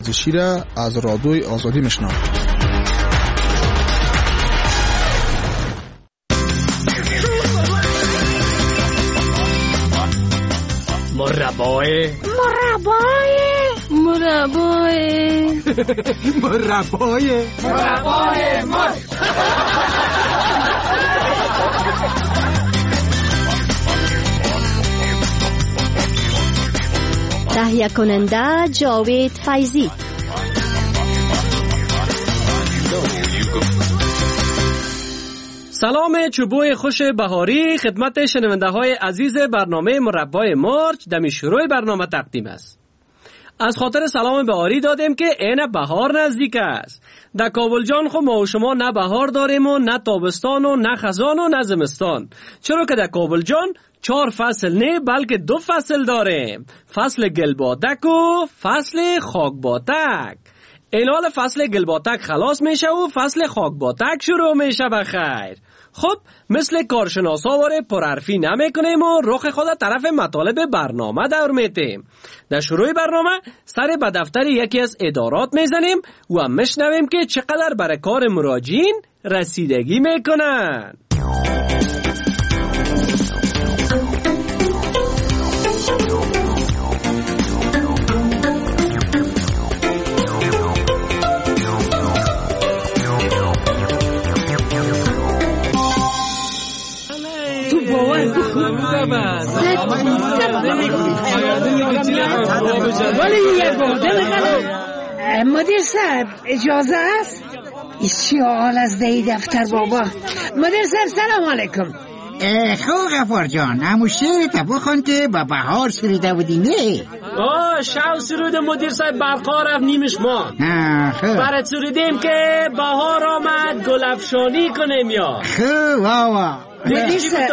ورزشی را از رادیوی آزادی میشنوید. مربای تهیه کننده جاوید فیضی. سلام چوبوی خوش بهاری خدمت شنونده های عزیز برنامه مربای مرچ دمی شروع برنامه تقدیم است. از خاطر سلام بهاری دادیم که عین بهار نزدیک است. در کابل جان خو ما و شما نه بهار داریم و نه تابستان و نه خزان و نه زمستان، چرا که در کابل جان 4 فصل نه بلکه 2 فصل داریم، فصل گلباتک و فصل خاکباتک. این حال فصل گلباتک خلاص میشه و فصل خاکباتک شروع میشه. بخیر خب مثل کارشناسا واره پرحرفی نمی کنیم و رخ خود طرف مطالب برنامه دور میتیم. در شروع برنامه سر به دفتر یکی از ادارات میزنیم و میشنویم که چقدر برای کار مراجعین رسیدگی میکنن. مدیر صاحب اجازه است؟ ایسی حال از دی دفتر بابا. مدیر صاحب سلام علیکم. خب غفار جان همون شعرت بخون که با بهار سریده بودی نه؟ شو سرود مدیر صاحب برقا رفت نیمش مان. برای سرودیم که بهار آمد گل افشانی کنیم یا خب واوا مدیر صاحب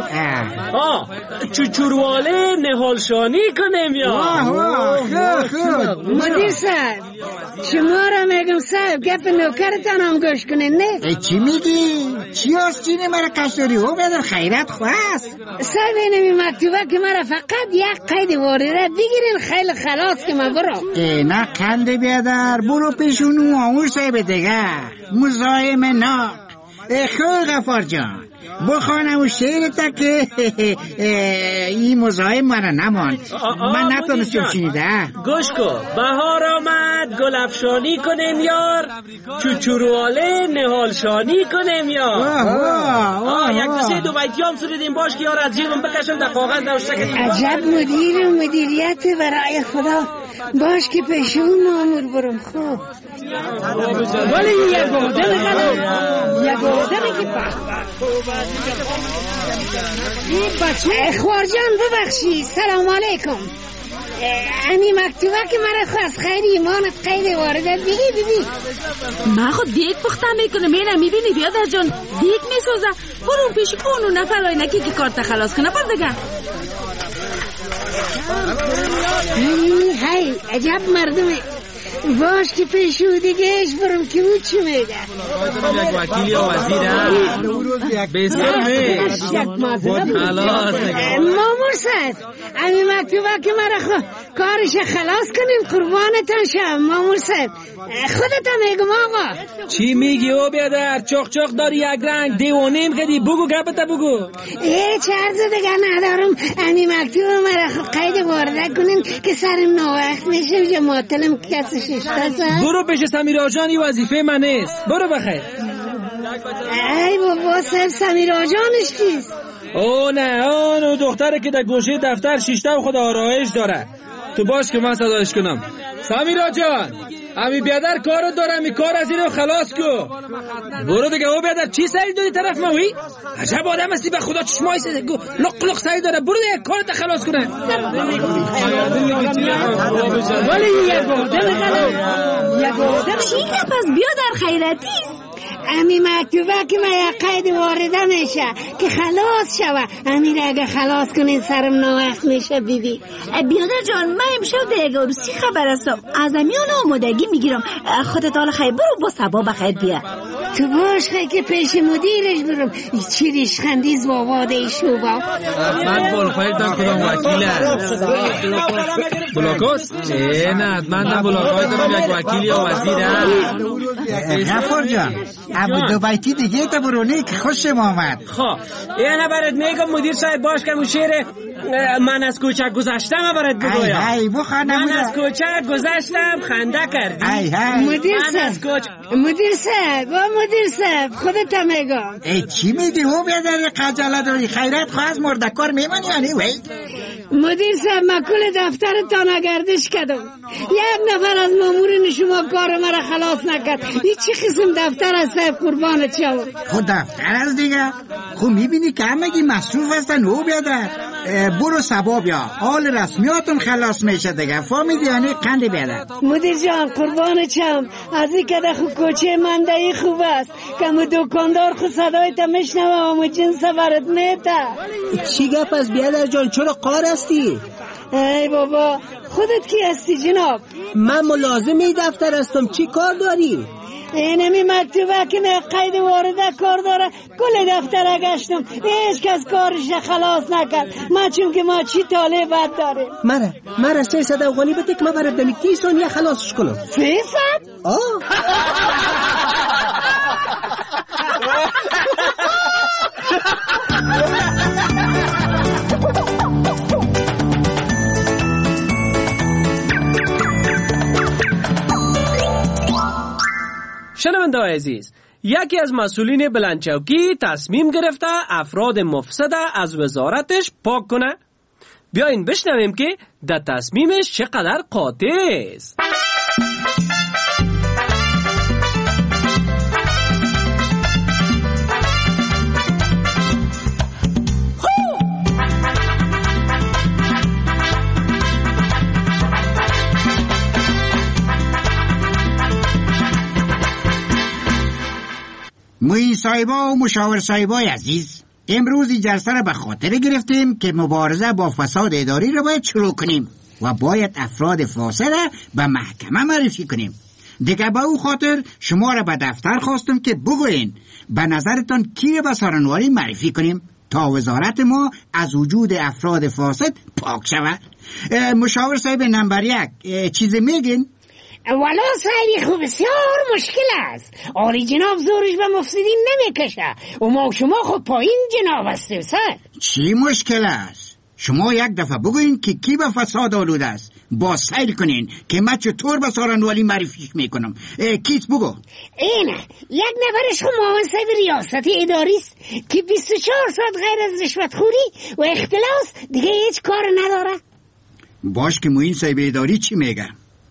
چوچورواله نهالشانی کنیم یا مدیر صاحب شما را میگم صاحب گپ نوکرتان هم گوش کنین نه؟ چی میگی؟ چی هست چینه مرا کشتاری او بدر خیرت خواست؟ صاحب اینمی مکتوبه که مرا فقط یک قید وارده بگیرین خیلی خلاص که من برم. نه کنده بیادر برو پیشونو آمور صاحب دیگه مزاحم ناک. خب غفار جان بخوانم و شعرتا که این مزاحم مرا نماند. من نتونستم شنیده. گوش کن. بهار آمد گل افشانی کنیم یار، چوچورواله نهالشانی کنیم یار. یک دو بیتی هم سردیم باش که یار از جیبم بکشم در کاغذ نوشته کنیم. عجب مدیر و مدیریت برای خدا. باش که پیشون مامور برم. خوب ولی یک گودم که این بچه خوارجان ببخشی. سلام علیکم. امی مکتوبه که مرا خواست خیلی ایمانت قید وارده بگی من خود دیگ پختم میکنه میرم میبینی بیادر جان دیگ میسوزه. برون پیش اونو نفرای نکی که کارت خلاص کنه بر دیگه. هی عجب مردمه. باش که پیشو دیگهش برم که او چی میگه. یک وکیل یا وزیر هم بسیار مامور صاحب امی مکتوبه که مرا کارش خلاص کنیم قربانتان شم. مامور صاحب خودتا میگم آقا. چی میگی او بیادر؟ چاق چاق داری یک رنگ دیوانیم کدی. بگو گپتا بگو. هیچ عرض دیگه ندارم. امی مکتوبه مرا قید وارده کنیم که سرم ناوقت میشه و جماعتلم کسش برو پیش سمیر آجانی وظیفه من نیست. برو بخیر. ای بابا صاحب سمیر آجانش کیست؟ او نه اونو دختره که در گوشه دفتر شیشته و خود آرایش داره. تو باش که من صدایش کنم. سمیر آجان امی بیادر کارو دارم. این کار از اینو خلاص کو. برو دیگه. او بیادر چی سعی داری طرف موی؟ عجب آدم هستی به خدا چشمای سیده لق لق سعی داره. برو دیگه کارت خلاص کنه. ولی یک گودم چی پس بیادر خیرتی؟ امی مکتوبه که من یک قید وارده میشه که خلاص شوه. امیر اگه خلاص کنین سرم ناوقت میشه. بیبی بیادر جان من امشب دیگه عروسی خبر هستم. از امیان آمادگی میگیرم. خودت حال خیر برو با سبا بخیر بیا. تو باش که پیش مدیرش برم چی ریشخندیز با واده شوبا. من بلخواهی دارم کدام وکیله بلاکاست؟ نه من بلاکاهی دارم یک وکیل یا وزیره. غفار جان ابو دو بیتی دیگه تا برونه که خوشم آمد. خب اینه برات میگم مدیر صاحب باش که شعر من از کوچک گذشتم برات بگویم. ای بخوانم. من از کوچک گذشتم خنده کردی. مدیر صاحب خودت هم میگم. ای چی میگی او بیادر قجله داری خیرت خواه از مردکار میمانی یعنی وی؟ مدیر صاحب من کل دفترتان گردش کردم، یک نفر از مامورین شما کار مرا خلاص نکرد. این چی قسم دفتر از صاحب قربانت شو؟ خود دفتر از دیگه خب میبینی که همگی مصروف هستن او بیادر. برو سبا بیا حال رسمیاتون خلاص میشه دیگه فهمیدی یعنی قند بیادر. مدیر جان قربانت شم از این کده خود کوچه منده خوب است که مو دکاندار خود صدای تا میشنوه و جنس برد میته. چی گپ از بیادر جان چرا قار هستی؟ ای بابا خودت کی هستی جناب؟ من ملازم دفتر هستم. چی کار داری؟ اینمی مکتوبه که می قید وارده کار داره کل دفتر گشتم هیچ کس کارش خلاص نکرد. من چون که ما چی طالع بد داره. مرا 300 افغانی بده که من برای دمی 30 ثانیه خلاصش کنم. 300؟ شنونده‌های عزیز، یکی از مسئولین بلندچوکی تصمیم گرفته افراد مفسد از وزارتش پاک کنه. بیاین بشنویم که در تصمیمش چقدر قاطع است. معین صاحبا و مشاور صاحبای عزیز، امروز این جلسه را به خاطر گرفتیم که مبارزه با فساد اداری را باید شروع کنیم و باید افراد فاسد را به محکمه معرفی کنیم. دیگه به او خاطر شما را به دفتر خواستم که بگوین به نظرتان کی را به سارنواری معرفی کنیم تا وزارت ما از وجود افراد فاسد پاک شود. مشاور صاحب نمبر 1 چیزی میگین؟ والا صاحبی خوب بسیار مشکل است. آری جناب زورش به مفسدین نمیکشه و ما شما خود پایین جناب هستیم سر. چی مشکل است؟ شما یک دفعه بگوین که کی به فساد آلوده است با سیل کنین که من چطور به سارنوالی معرفیش میکنم. کیت بگو. اینه یک نفرش خود معاون صاحب ریاست اداری است که 24 ساعت غیر از رشوت خوری و اختلاس دیگه هیچ کار نداره. باش که معین صاحب اداری چی میگه؟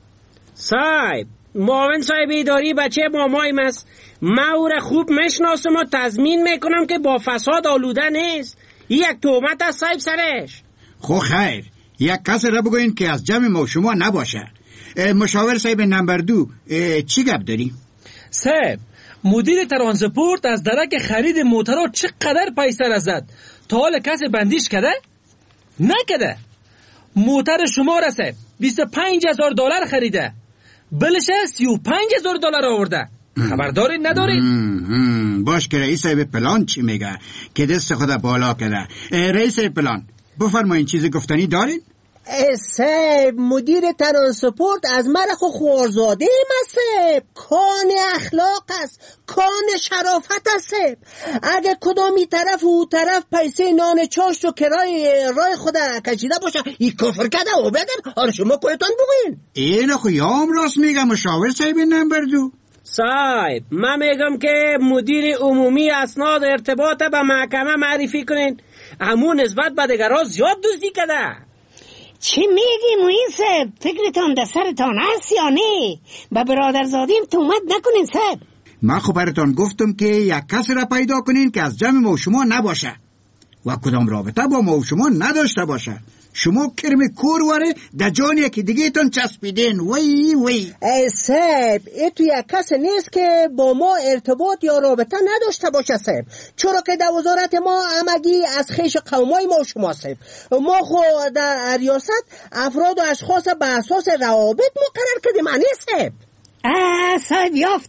صاحب معاون صاحب اداری بچه مامایم است. من او را خوب میشناسم و تضمین میکنم که با فساد آلوده نیست. یک تهمت از صاحب سرش. خو خیر یک کس را بگوین که از جمع ما شما نباشه. مشاور صاحب نمبر 2 چی گپ داری؟ صاحب مدیر ترانسپورت از درک خرید موترها چقدر پیسه را زد تا حال کسی بندیش کرده؟ نکده. موتر شما را صاحب $25,000 خریده، بلش $35,000 آورده. خبرداری نداری؟ باش که رئیس پلان چی میگه که دست خدا بالا کرده. رئیس پلان بفرمایین چیزی گفتنی دارین؟ صاحب مدیر ترانسپورت از مرخ و خوارزاده صاحب کان اخلاق است، کان شرافت است صاحب. اگه کدامی طرف و طرف پیسه نان چاشت و کرای رای خود کشیده باشه این کفر کرده و بدم. آره شما کویتان بگوین. این خیام راست میگه مشاور صاحب نمبر 2. صاحب من میگم که مدیر عمومی اسناد ارتباط به محکمه معرفی کنین. همون نسبت به دیگران زیاد دزدی کرده. چی میگی معین صاحب؟ فکرتان در سرتان هست یا نه؟ به برادرزادیم تهمت نکنین صاحب. من خب براتان گفتم که یک کس را پیدا کنین که از جمع ما و شما نباشه و کدام رابطه با ما و شما نداشته باشه. شما کرم کور واره در جانی که دیگه تان چسبیدین. وی صاحب ای تو یک کس نیست که با ما ارتباط یا رابطه نداشته باشه صاحب، چرا که در وزارت ما همگی از خیش قومای ما و شما صاحب. ما خود در ریاست افراد و اشخاص به اساس روابط مقرر کردیم. معنی صاحب صاحب یافتم.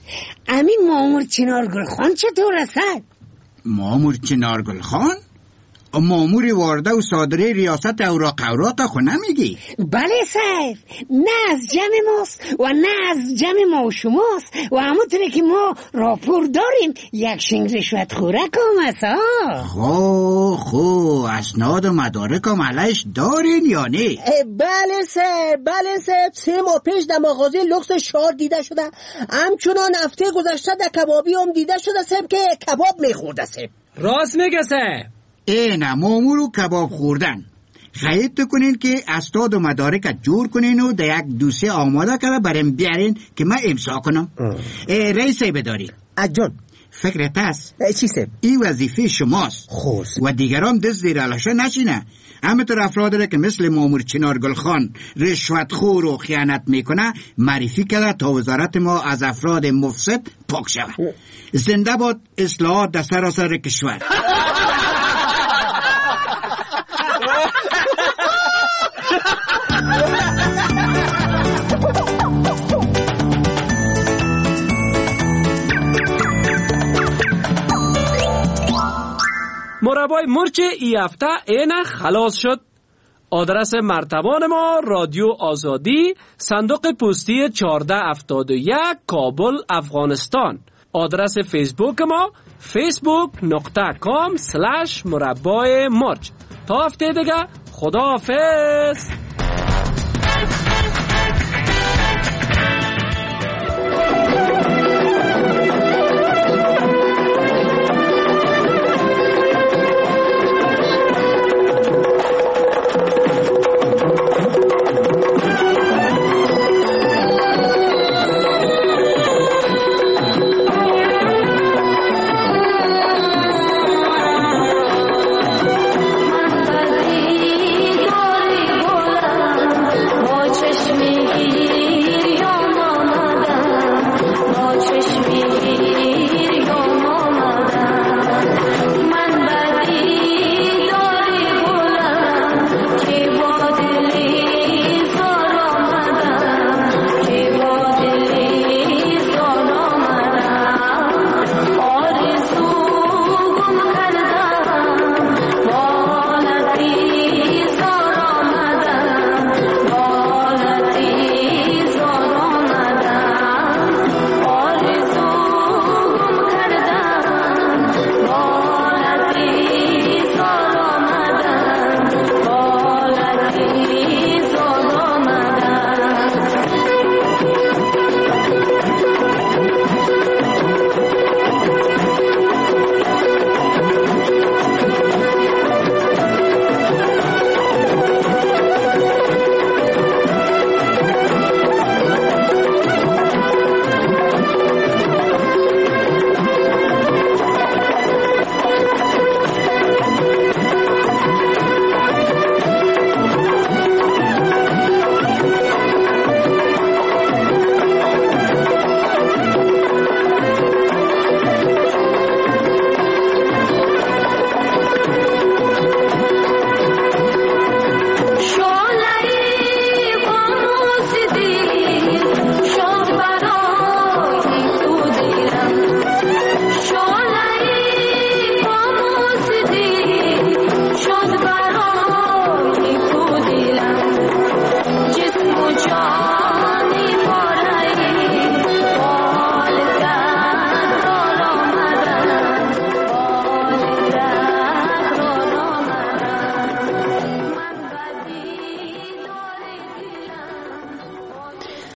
امین مامور چنارگل خان چطور هستن؟ مامور چنارگل خان؟ مامور وارده و صادره ریاست اوراق خو نمیگی؟ بله صاحب، نه از جمع ماست و نه از جمع ما و شماست و همونطوره که ما راپور داریم یک شنگ رشوت خورک هم هست. خو اسناد و مدارک هم علیش دارین یا نه؟ بله صاحب 3 ماه پیش در مغازه لوکس شار دیده شده. همچنان هفته گذشته در کبابی هم دیده شده صاحب که کباب میخورده صاحب. راست میگه صاحب. نه مامور و کباب خوردن. خواهید کنین که اسناد و مدارک جور کنین و در یک دوسیه آماده کرده بریم بیارین که من امضا کنم. رئیس بداری جان فکرت هست چی صاحب؟ این وظیفه شماست و دیگران دست زیر علاشه نشینه. همینطور افرادی که مثل مامور چنارگل خان رشوتخور و خیانت میکنه معرفی کرده تا وزارت ما از افراد مفسد پاک شود. زنده باد اصلاحات در سراسر کشور. مربای مرچ ای هفته اینه خلاص شد. آدرس مرتبان ما رادیو آزادی، صندوق پستی 1471 کابل افغانستان. آدرس فیسبوک ما facebook.com/مربای مرچ. تا هفته دیگه خداحافظ.